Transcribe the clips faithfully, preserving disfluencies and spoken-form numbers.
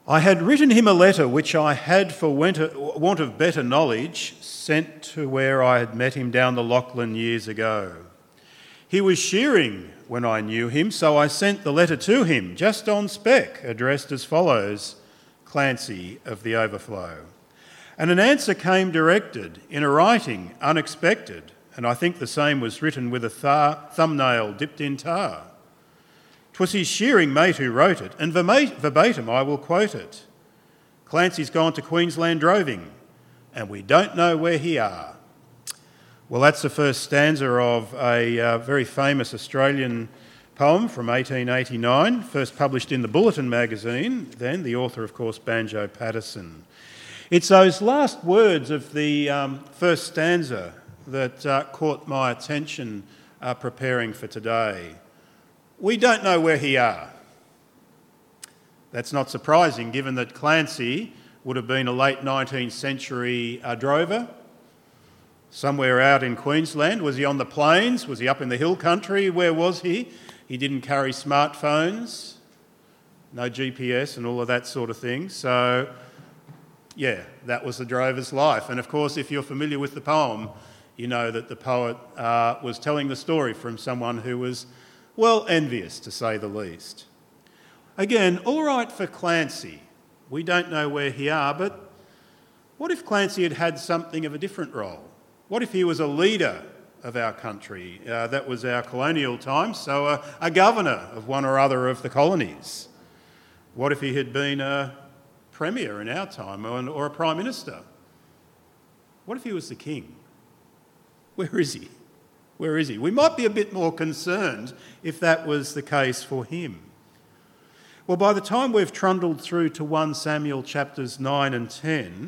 I had written him a letter which I had, for want of better knowledge, sent to where I had met him down the Lachlan years ago. He was shearing when I knew him, so I sent the letter to him, just on spec, addressed as follows: Clancy of the Overflow. And an answer came directed, in a writing unexpected, and I think the same was written with a thar- thumbnail dipped in tar. 'Twas his shearing mate who wrote it, and verbatim I will quote it. Clancy's gone to Queensland droving, and we don't know where he are. Well, that's the first stanza of a uh, very famous Australian poem from eighteen eighty-nine, first published in the Bulletin magazine, then the author, of course, Banjo Patterson. It's those last words of the um, first stanza that uh, caught my attention uh, preparing for today. We don't know where he are. That's not surprising, given that Clancy would have been a late nineteenth century uh, drover, somewhere out in Queensland. Was he on the plains? Was he up in the hill country? Where was he? He didn't carry smartphones, no G P S and all of that sort of thing. So, yeah, that was the drover's life. And of course, if you're familiar with the poem, you know that the poet uh, was telling the story from someone who was, well, envious, to say the least. Again, all right for Clancy. We don't know where he are, but what if Clancy had had something of a different role? What if he was a leader of our country? Uh, that was our colonial times, so a, a governor of one or other of the colonies. What if he had been a premier in our time, or, or a prime minister? What if he was the king? Where is he? Where is he? We might be a bit more concerned if that was the case for him. Well, by the time we've trundled through to First Samuel chapters nine and ten,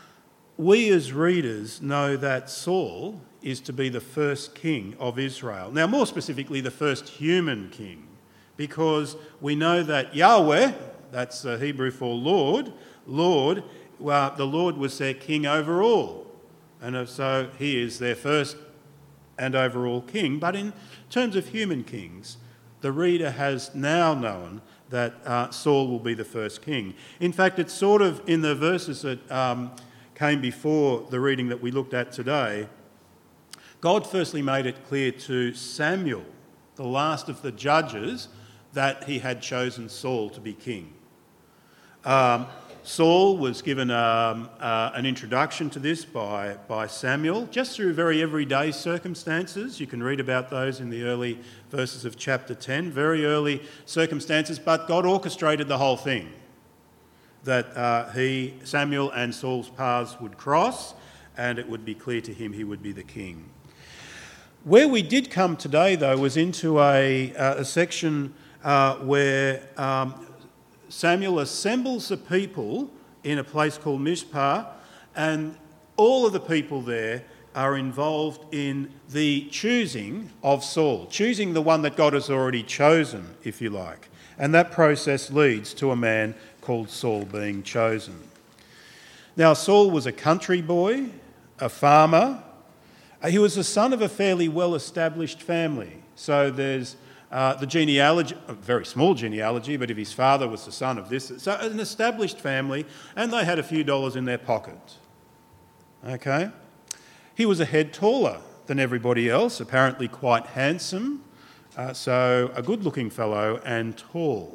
we as readers know that Saul is to be the first king of Israel. Now, more specifically, the first human king, because we know that Yahweh, that's the Hebrew for Lord, Lord, well, the Lord was their king over all. And so he is their first and overall king. But in terms of human kings, the reader has now known that uh, Saul will be the first king. In fact, it's sort of in the verses that um, came before the reading that we looked at today, God firstly made it clear to Samuel, the last of the judges, that he had chosen Saul to be king. Um, Saul was given um, uh, an introduction to this by, by Samuel, just through very everyday circumstances. You can read about those in the early verses of chapter ten, very early circumstances, but God orchestrated the whole thing, that uh, he, Samuel and Saul's paths would cross, and it would be clear to him he would be the king. Where we did come today, though, was into a, uh, a section uh, where um, Samuel assembles the people in a place called Mizpah, and all of the people there are involved in the choosing of Saul, choosing the one that God has already chosen, if you like. And that process leads to a man called Saul being chosen. Now, Saul was a country boy, a farmer. He was the son of a fairly well-established family. So there's Uh, the genealogy, a very small genealogy, but if his father was the son of this, so an established family, and they had a few dollars in their pocket. Okay? He was a head taller than everybody else, apparently quite handsome, uh, so a good-looking fellow and tall.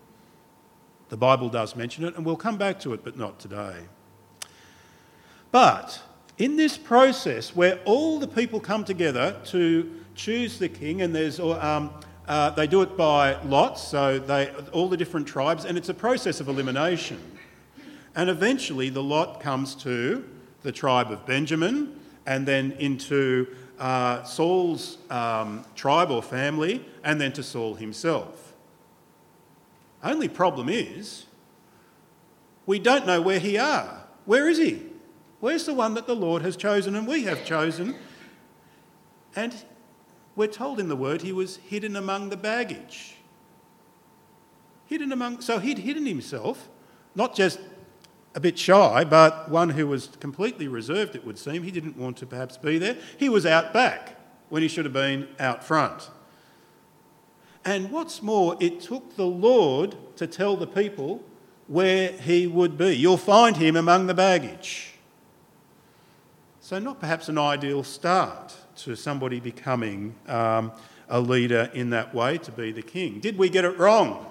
The Bible does mention it, and we'll come back to it, but not today. But in this process where all the people come together to choose the king, and there's um, Uh, they do it by lots, so they all the different tribes, and it's a process of elimination. And eventually the lot comes to the tribe of Benjamin, and then into uh, Saul's um, tribe or family, and then to Saul himself. Only problem is, we don't know where he are. Where is he? Where's the one that the Lord has chosen and we have chosen? And we're told in the word he was hidden among the baggage. Hidden among, so he'd hidden himself, not just a bit shy, but one who was completely reserved, it would seem. He didn't want to perhaps be there. He was out back when he should have been out front. And what's more, it took the Lord to tell the people where he would be. You'll find him among the baggage. So not perhaps an ideal start to somebody becoming um, a leader in that way, to be the king. Did we get it wrong?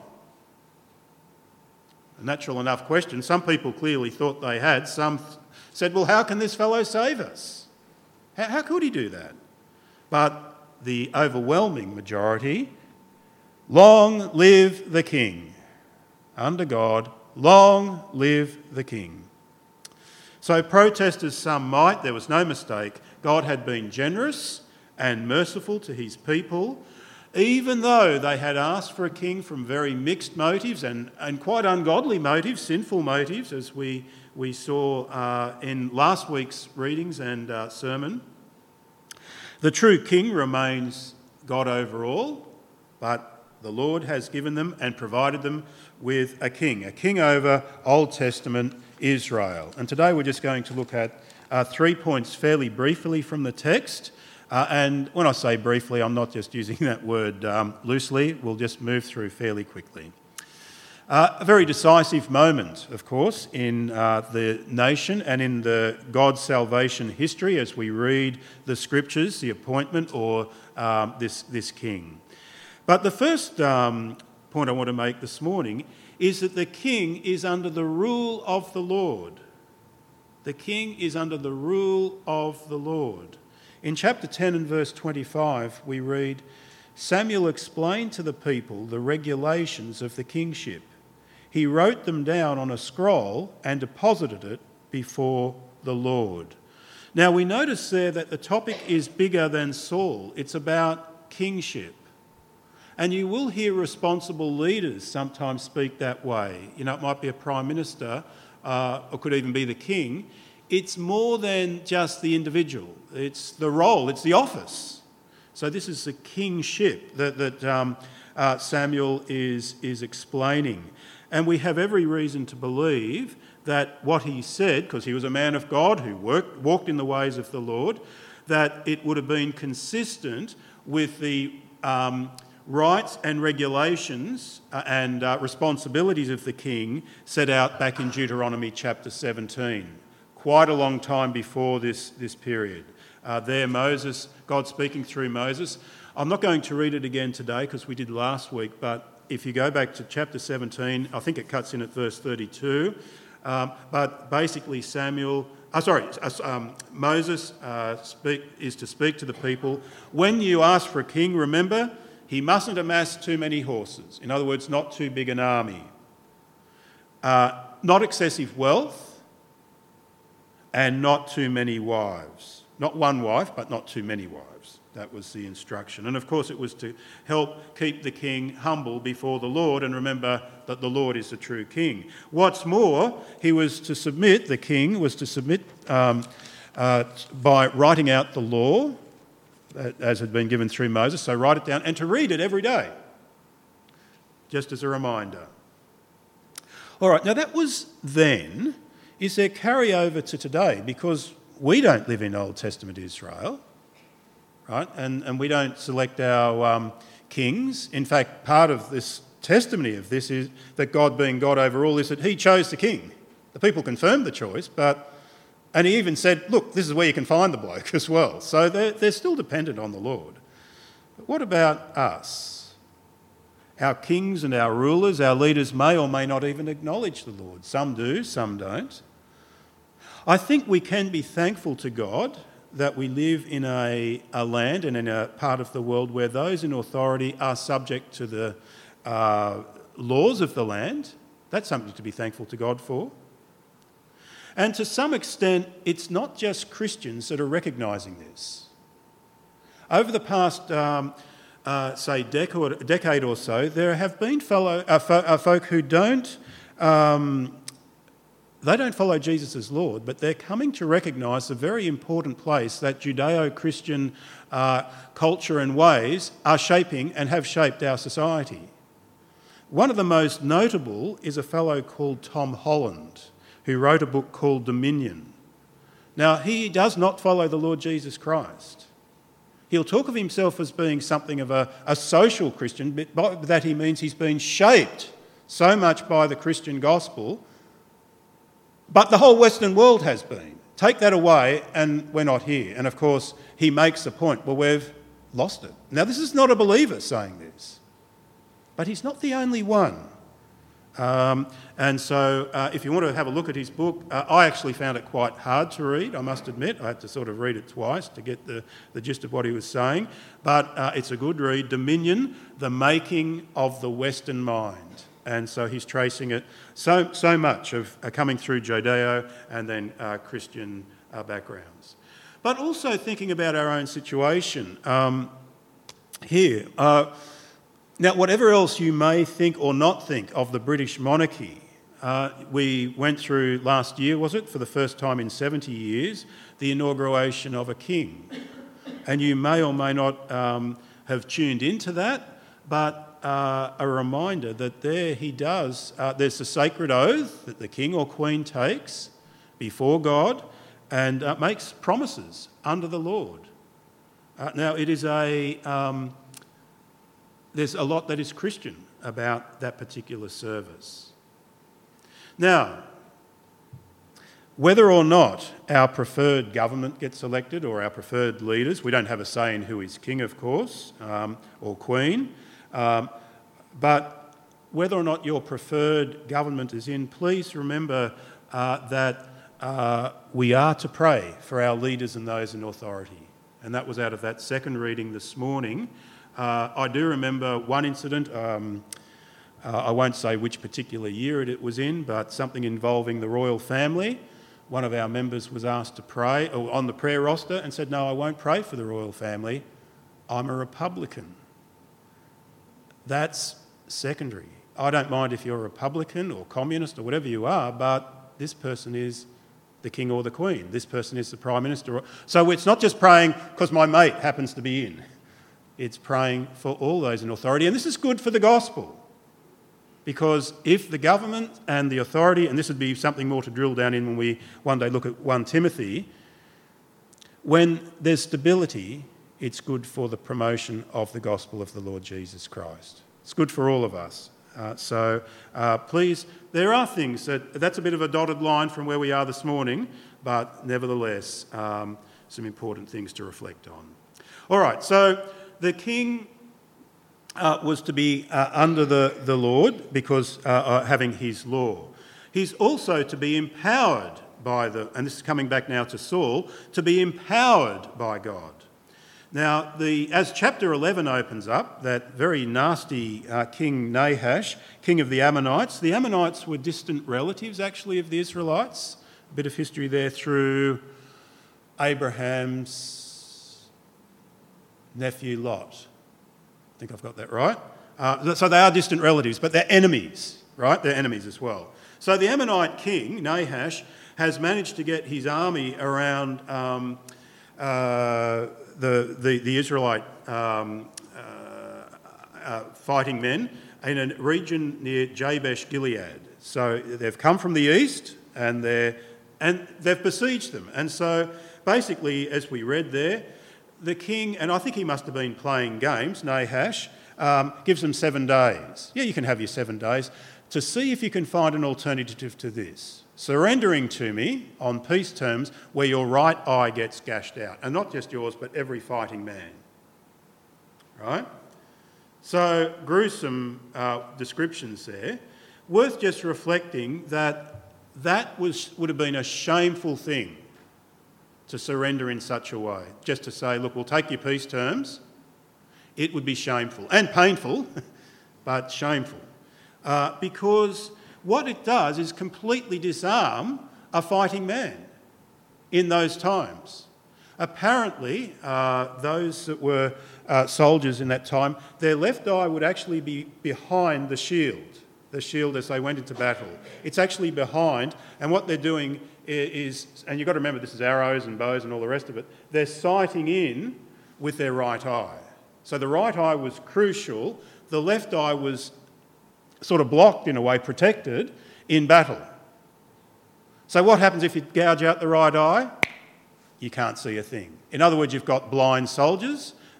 A natural enough question. Some people clearly thought they had. Some said, well, how can this fellow save us? How, how could he do that? But the overwhelming majority, long live the king. Under God, long live the king. So protest as some might, there was no mistake. God had been generous and merciful to his people, even though they had asked for a king from very mixed motives and, and quite ungodly motives, sinful motives, as we, we saw uh, in last week's readings and uh, sermon. The true king remains God over all, but the Lord has given them and provided them with a king, a king over Old Testament Israel. And today we're just going to look at uh, three points fairly briefly from the text. Uh, and when I say briefly, I'm not just using that word um, loosely. We'll just move through fairly quickly. Uh, a very decisive moment, of course, in uh, the nation and in the God's salvation history as we read the scriptures, the appointment or um, this, this king. But the first um, point I want to make this morning is that the king is under the rule of the Lord. The king is under the rule of the Lord. In chapter ten and verse twenty-five, we read, Samuel explained to the people the regulations of the kingship. He wrote them down on a scroll and deposited it before the Lord. Now we notice there that the topic is bigger than Saul. It's about kingship. And you will hear responsible leaders sometimes speak that way. You know, it might be a prime minister uh, or could even be the king. It's more than just the individual. It's the role, it's the office. So this is the kingship that, that um, uh, Samuel is, is explaining. And we have every reason to believe that what he said, because he was a man of God who worked, walked in the ways of the Lord, that it would have been consistent with the um, rights and regulations uh, and uh, responsibilities of the king set out back in Deuteronomy chapter seventeen, quite a long time before this, this period. Uh, there, Moses, God speaking through Moses. I'm not going to read it again today because we did last week, but if you go back to chapter seventeen, I think it cuts in at verse thirty-two, um, but basically Samuel, oh, sorry, um, Moses uh, speak, is to speak to the people. When you ask for a king, remember, he mustn't amass too many horses. In other words, not too big an army. Uh, not excessive wealth and not too many wives. Not one wife, but not too many wives. That was the instruction. And of course it was to help keep the king humble before the Lord and remember that the Lord is the true king. What's more, he was to submit, the king was to submit um, uh, by writing out the law as had been given through Moses, so write it down and to read it every day, just as a reminder. All right, now that was then. Is there carryover to today? Because we don't live in Old Testament Israel, right? And, and we don't select our um, kings. In fact, part of this testimony of this is that God being God over all is that he chose the king. The people confirmed the choice, but and he even said, look, this is where you can find the bloke as well. So they're, they're still dependent on the Lord. But what about us? Our kings and our rulers, our leaders may or may not even acknowledge the Lord. Some do, some don't. I think we can be thankful to God that we live in a, a land and in a part of the world where those in authority are subject to the uh, laws of the land. That's something to be thankful to God for. And to some extent, it's not just Christians that are recognising this. Over the past, um, uh, say, decade, decade or so, there have been fellow, uh, fo- uh, folk who don't, um, they don't follow Jesus as Lord, but they're coming to recognise the very important place that Judeo-Christian uh, culture and ways are shaping and have shaped our society. One of the most notable is a fellow called Tom Holland, who wrote a book called Dominion. Now, he does not follow the Lord Jesus Christ. He'll talk of himself as being something of a, a social Christian, but by that he means he's been shaped so much by the Christian gospel, but the whole Western world has been. Take that away and we're not here. And of course, he makes the point, well, we've lost it. Now, this is not a believer saying this, but he's not the only one. Um, and so uh, if you want to have a look at his book, uh, I actually found it quite hard to read, I must admit. I had to sort of read it twice to get the, the gist of what he was saying. But uh, it's a good read, Dominion, The Making of the Western Mind. And so he's tracing it, so so much of uh, coming through Judeo and then uh, Christian uh, backgrounds. But also thinking about our own situation um, here. Uh, now, whatever else you may think or not think of the British monarchy, uh, we went through last year, was it, for the first time in seventy years, the inauguration of a king. And you may or may not um, have tuned into that, but Uh, a reminder that there he does, uh, there's a sacred oath that the king or queen takes before God and uh, makes promises under the Lord. Uh, now, it is a, um, there's a lot that is Christian about that particular service. Now, whether or not our preferred government gets elected or our preferred leaders, we don't have a say in who is king, of course, um, or queen. Um, but whether or not your preferred government is in, please remember uh, that uh, we are to pray for our leaders and those in authority. And that was out of that second reading this morning. Uh, I do remember one incident, um, uh, I won't say which particular year it was in, but something involving the royal family. One of our members was asked to pray or on the prayer roster and said, no, I won't pray for the royal family. I'm a Republican. That's secondary. I don't mind if you're a Republican or communist or whatever you are, but this person is the king or the queen. This person is the prime minister. So it's not just praying because my mate happens to be in. It's praying for all those in authority. And this is good for the gospel, because if the government and the authority, and this would be something more to drill down in when we one day look at First Timothy, when there's stability, it's good for the promotion of the gospel of the Lord Jesus Christ. It's good for all of us. Uh, so uh, please, there are things that, that's a bit of a dotted line from where we are this morning, but nevertheless, um, some important things to reflect on. All right, so the king uh, was to be uh, under the, the Lord because uh, uh, having his law. He's also to be empowered by the, and this is coming back now to Saul, to be empowered by God. Now, the, as chapter eleven opens up, that very nasty uh, King Nahash, king of the Ammonites, the Ammonites were distant relatives actually of the Israelites. A bit of history there through Abraham's nephew Lot. I think I've got that right. Uh, so they are distant relatives, but they're enemies, right? They're enemies as well. So the Ammonite king, Nahash, has managed to get his army around um, uh, the, the, the Israelite um, uh, uh, fighting men in a region near Jabesh Gilead. So they've come from the east and, they're, and they've besieged them. And so basically, as we read there, the king, and I think he must have been playing games, Nahash, um, gives them seven days. Yeah, you can have your seven days to see if you can find an alternative to this. Surrendering to me on peace terms where your right eye gets gashed out. And not just yours, but every fighting man. Right? So, gruesome uh, descriptions there. Worth just reflecting that that was would have been a shameful thing to surrender in such a way. Just to say, look, we'll take your peace terms. It would be shameful and painful, but shameful. Uh, because what it does is completely disarm a fighting man in those times. Apparently, uh, those that were uh, soldiers in that time, their left eye would actually be behind the shield, the shield as they went into battle. It's actually behind, and what they're doing is, and you've got to remember this is arrows and bows and all the rest of it, they're sighting in with their right eye. So the right eye was crucial. The left eye was sort of blocked in a way, protected in battle. So what happens if you gouge out the right eye? You can't see a thing. In other words, you've got blind soldiers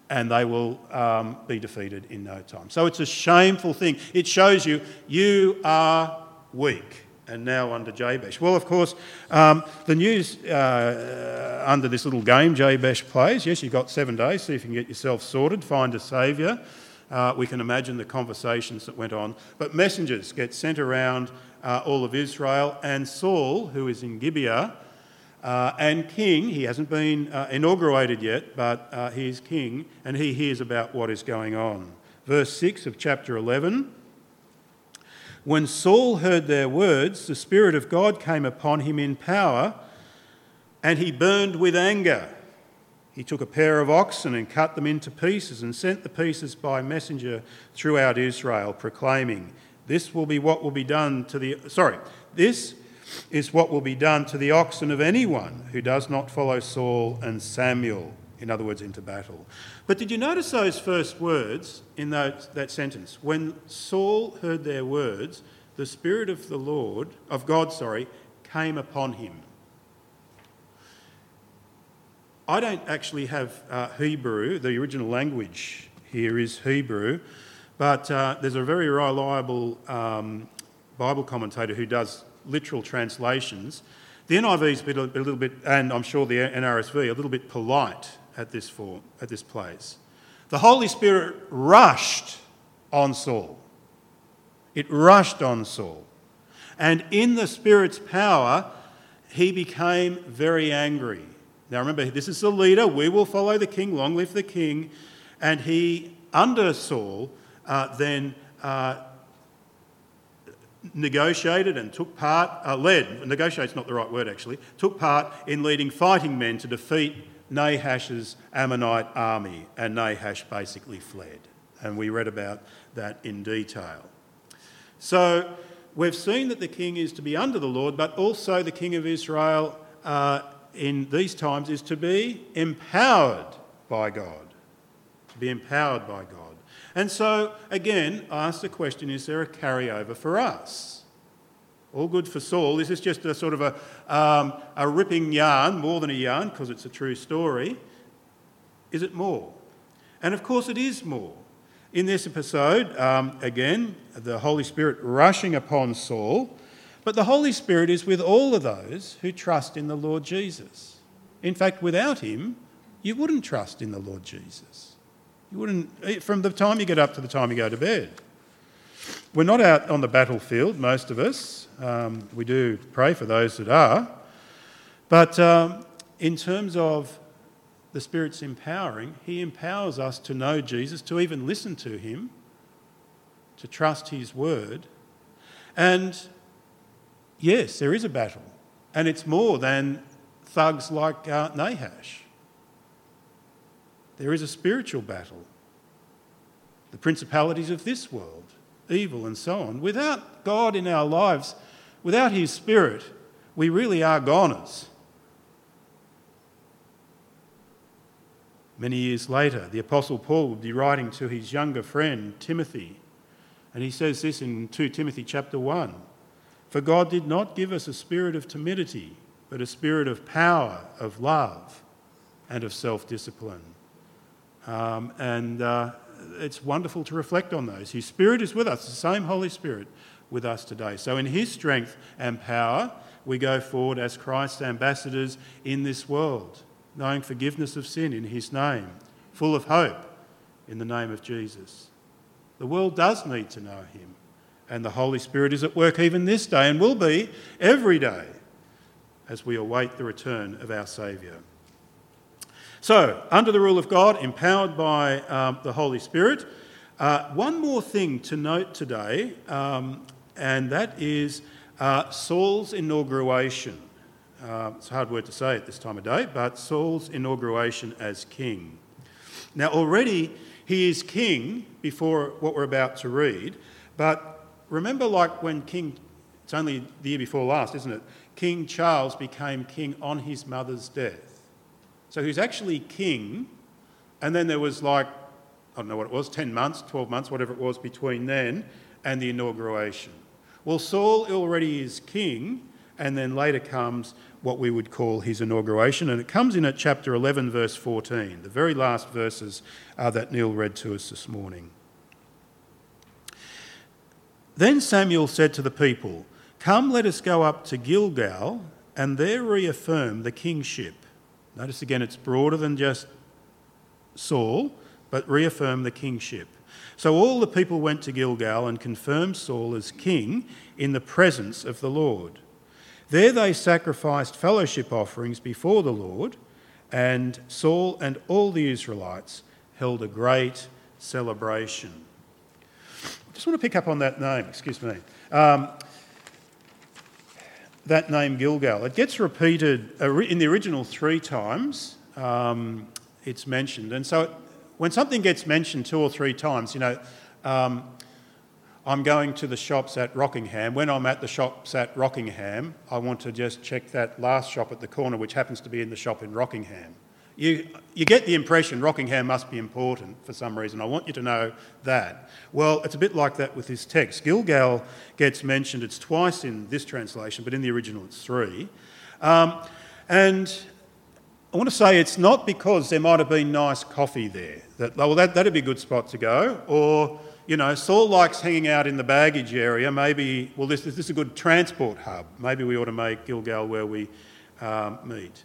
and they will um, be defeated in no time. So it's a shameful thing. It shows you, you are weak. And now under Jabesh. Well, of course, um, the news uh, under this little game Jabesh plays, yes, you've got seven days, see if you can get yourself sorted, find a saviour. Uh, we can imagine the conversations that went on. But messengers get sent around uh, all of Israel, and Saul, who is in Gibeah, uh, and king, he hasn't been uh, inaugurated yet, but uh, he is king, and he hears about what is going on. Verse six of chapter eleven. When Saul heard their words, the Spirit of God came upon him in power, and he burned with anger. He took a pair of oxen and cut them into pieces and sent the pieces by messenger throughout Israel, proclaiming, "This will be what will be done to the sorry, this is what will be done to the oxen of anyone who does not follow Saul and Samuel." In other words, into battle. But did you notice those first words in that, that sentence? When Saul heard their words, the Spirit of the Lord, of God, sorry, came upon him. I don't actually have uh, Hebrew. The original language here is Hebrew, but uh, there's a very reliable um, Bible commentator who does literal translations. The N I V is a, bit, a little bit, and I'm sure the N R S V, a little bit polite at this form, at this place. The Holy Spirit rushed on Saul. It rushed on Saul. And in the Spirit's power, he became very angry. Now remember, this is the leader. We will follow the king. Long live the king. And he, under Saul, uh, then uh, negotiated and took part, uh, led, negotiate's not the right word actually, took part in leading fighting men to defeat Nahash's Ammonite army, and Nahash basically fled. And we read about that in detail. So we've seen that the king is to be under the Lord, but also the king of Israel uh, in these times is to be empowered by God. To be empowered by God. And so, again, I ask the question, is there a carryover for us? All good for Saul. Is this just a sort of a, um, a ripping yarn, more than a yarn, because it's a true story? Is it more? And of course it is more. In this episode, um, again, the Holy Spirit rushing upon Saul, but the Holy Spirit is with all of those who trust in the Lord Jesus. In fact, without him, you wouldn't trust in the Lord Jesus. You wouldn't, from the time you get up to the time you go to bed. We're not out on the battlefield, most of us. Um, we do pray for those that are. But um, in terms of the Spirit's empowering, he empowers us to know Jesus, to even listen to him, to trust his word. And yes, there is a battle. And it's more than thugs like uh, Nahash. There is a spiritual battle. The principalities of this world, evil and so on. Without God in our lives, without his Spirit, we really are goners. Many years later, the Apostle Paul will be writing to his younger friend, Timothy, and he says this in Second Timothy chapter one, "For God did not give us a spirit of timidity, but a spirit of power, of love, and of self-discipline." Um, and uh, it's wonderful to reflect on those. His Spirit is with us, the same Holy Spirit with us today. So in his strength and power, we go forward as Christ's ambassadors in this world, knowing forgiveness of sin in his name, full of hope in the name of Jesus. The world does need to know him, and the Holy Spirit is at work even this day and will be every day as we await the return of our Saviour. So, under the rule of God, empowered by um, the Holy Spirit, uh, one more thing to note today, um, and that is uh, Saul's inauguration. Uh, it's a hard word to say at this time of day, but Saul's inauguration as king. Now, already he is king before what we're about to read, but remember, like when King, it's only the year before last, isn't it? King Charles became king on his mother's death. So he was actually king, and then there was like, I don't know what it was, ten months, twelve months, whatever it was between then and the inauguration. Well, Saul already is king, and then later comes what we would call his inauguration, and it comes in at chapter eleven, verse fourteen, the very last verses uh, that Neil read to us this morning. Then Samuel said to the people, "Come, let us go up to Gilgal and there reaffirm the kingship." Notice again, it's broader than just Saul, but reaffirm the kingship. So all the people went to Gilgal and confirmed Saul as king in the presence of the Lord. There they sacrificed fellowship offerings before the Lord, and Saul and all the Israelites held a great celebration. I just want to pick up on that name, excuse me. Um, that name Gilgal. It gets repeated in the original three times. Um, it's mentioned. And so it, when something gets mentioned two or three times, you know, um, I'm going to the shops at Rockingham. When I'm at the shops at Rockingham, I want to just check that last shop at the corner, which happens to be in the shop in Rockingham. You, you get the impression Rockingham must be important for some reason. I want you to know that. Well, it's a bit like that with this text. Gilgal gets mentioned. It's twice in this translation, but in the original it's three. Um, and I want to say it's not because there might have been nice coffee there. That, well, that, that'd be a good spot to go. Or, you know, Saul likes hanging out in the baggage area. Maybe, well, this, this is a good transport hub. Maybe we ought to make Gilgal where we um, meet.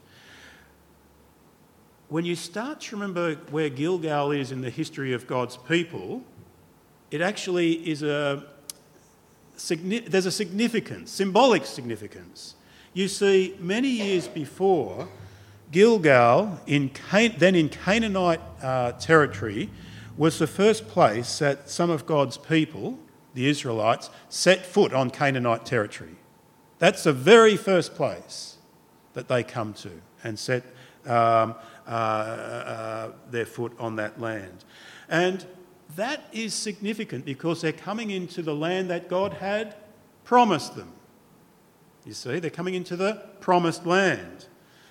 When you start to remember where Gilgal is in the history of God's people, it actually is a, there's a significance, symbolic significance. You see, many years before, Gilgal, in Can- then in Canaanite uh, territory, was the first place that some of God's people, the Israelites, set foot on Canaanite territory. That's the very first place that they come to and set um, uh, uh, their foot on that land. And that is significant because they're coming into the land that God had promised them. You see, they're coming into the promised land.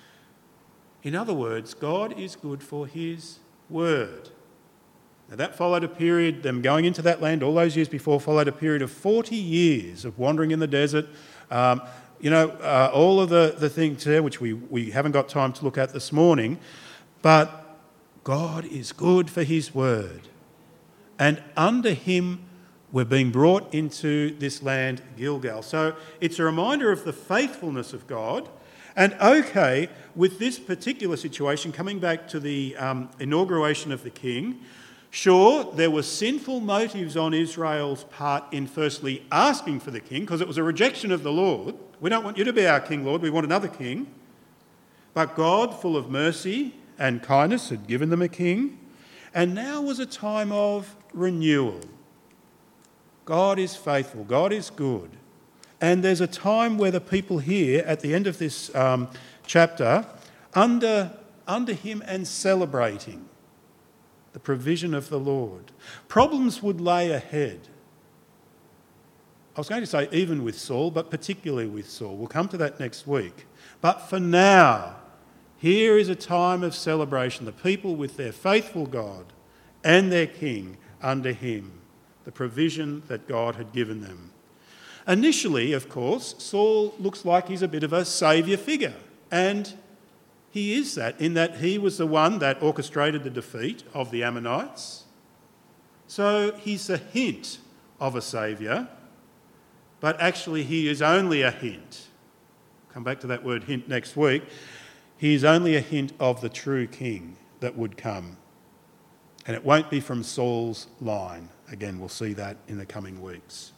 In other words, God is good for his word. Now that followed a period, them going into that land all those years before, followed a period of forty years of wandering in the desert. Um, you know, uh, all of the, the things there, which we, we haven't got time to look at this morning, but God is good for his word. And under him, we're being brought into this land, Gilgal. So it's a reminder of the faithfulness of God. And okay, with this particular situation, coming back to the um, inauguration of the king, sure, there were sinful motives on Israel's part in firstly asking for the king, because it was a rejection of the Lord. We don't want you to be our king, Lord, we want another king. But God, full of mercy and kindness, had given them a king. And now was a time of renewal. God is faithful, God is good. And there's a time where the people here, at the end of this um, chapter, under, under him and celebrating the provision of the Lord. Problems would lay ahead. I was going to say even with Saul, but particularly with Saul. We'll come to that next week. But for now, here is a time of celebration. The people with their faithful God and their king under him, the provision that God had given them. Initially, of course, Saul looks like he's a bit of a saviour figure, and he is that, in that he was the one that orchestrated the defeat of the Ammonites. So he's a hint of a saviour, but actually he is only a hint. Come back to that word hint next week. He is only a hint of the true king that would come. And it won't be from Saul's line. Again, we'll see that in the coming weeks.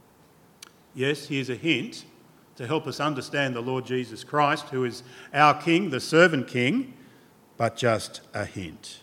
Yes, he is a hint to help us understand the Lord Jesus Christ, who is our King, the servant King, but just a hint.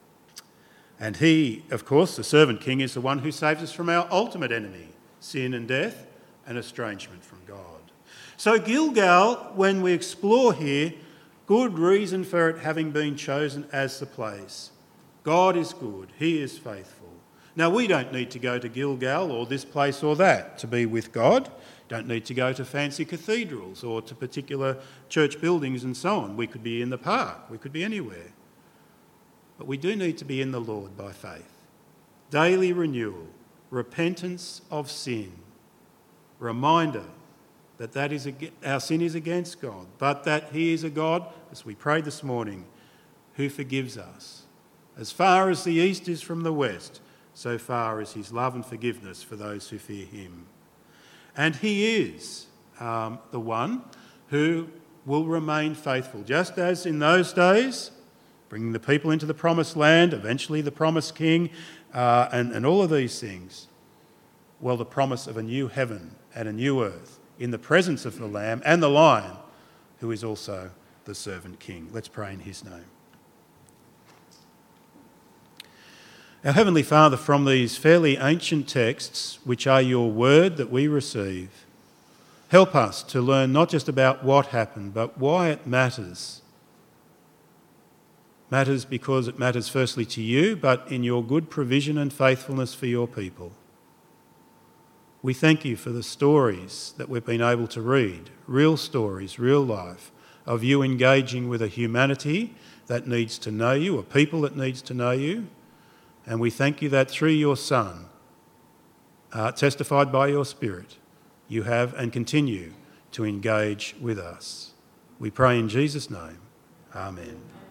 And he, of course, the servant King, is the one who saves us from our ultimate enemy, sin and death and estrangement from God. So Gilgal, when we explore here, good reason for it having been chosen as the place. God is good, he is faithful. Now, we don't need to go to Gilgal or this place or that to be with God. Don't need to go to fancy cathedrals or to particular church buildings and so on. We could be in the park. We could be anywhere. But we do need to be in the Lord by faith. Daily renewal, repentance of sin, reminder that that is our sin is against God, but that he is a God, as we prayed this morning, who forgives us. As far as the east is from the west, so far is his love and forgiveness for those who fear him. And he is um, the one who will remain faithful, just as in those days, bringing the people into the promised land, eventually the promised king, uh, and, and all of these things. Well, the promise of a new heaven and a new earth in the presence of the Lamb and the Lion, who is also the servant king. Let's pray in his name. Our Heavenly Father, from these fairly ancient texts, which are your word that we receive, help us to learn not just about what happened, but why it matters. Matters because it matters firstly to you, but in your good provision and faithfulness for your people. We thank you for the stories that we've been able to read, real stories, real life, of you engaging with a humanity that needs to know you, a people that needs to know you. And we thank you that through your Son, uh, testified by your Spirit, you have and continue to engage with us. We pray in Jesus' name. Amen.